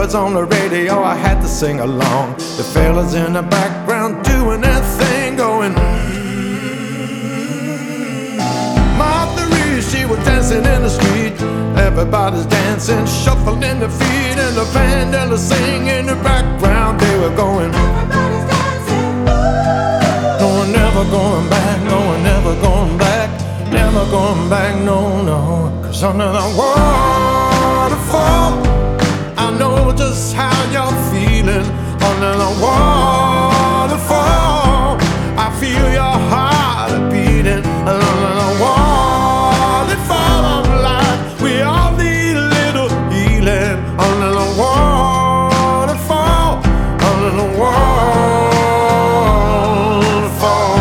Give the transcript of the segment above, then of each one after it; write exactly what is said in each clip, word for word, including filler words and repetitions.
was on the radio, I had to sing along. The fellas in the background doing their thing, going Martha Reed, she was dancing in the street. Everybody's dancing, shuffling their feet, and the band and the sing in the background, they were going Everybody's dancing, ooh. No, we're never going back, no, we're never going back, never going back, no, no. Cause under the waterfall, I know just how you're feeling. Under the waterfall, I feel your heart beating. Under the waterfall of life, we all need a little healing. Under the waterfall, under the waterfall.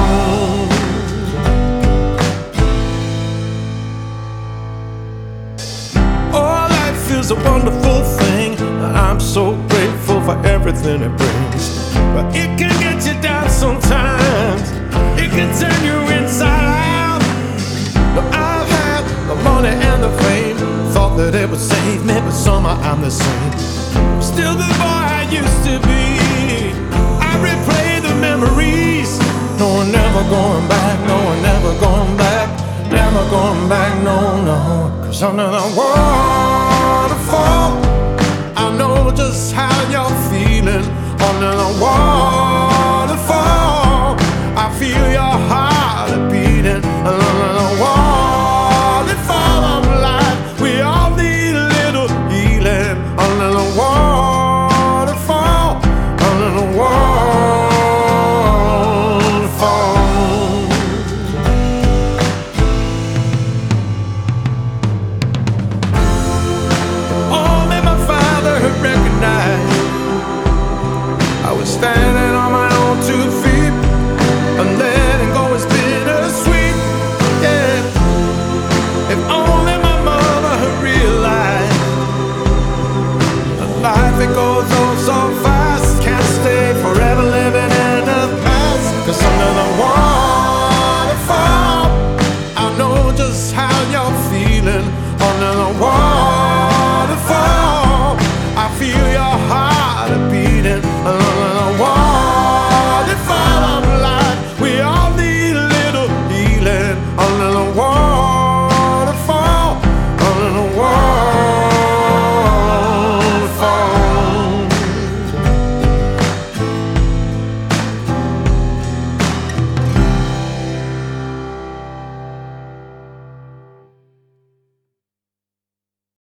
Oh, life is a wonderful thing. I'm so grateful for everything it brings. But it can get you down sometimes. It can turn you inside out. But I've had the money and the fame, thought that it would save me, but somehow I'm the same. I'm still the boy I used to be. I replay the memories. No, we're never going back, no, we're never going back, never going back, no, no. Cause under the waterfall, I know just how you're feeling. Under the waterfall, I feel your heart beating. Under the waterfall of life, we all need a little healing. Under the waterfall, under the waterfall. Only my father had recognized I was standing on my own two feet, and letting go is bittersweet, yeah. If only my mother had realized that life it goes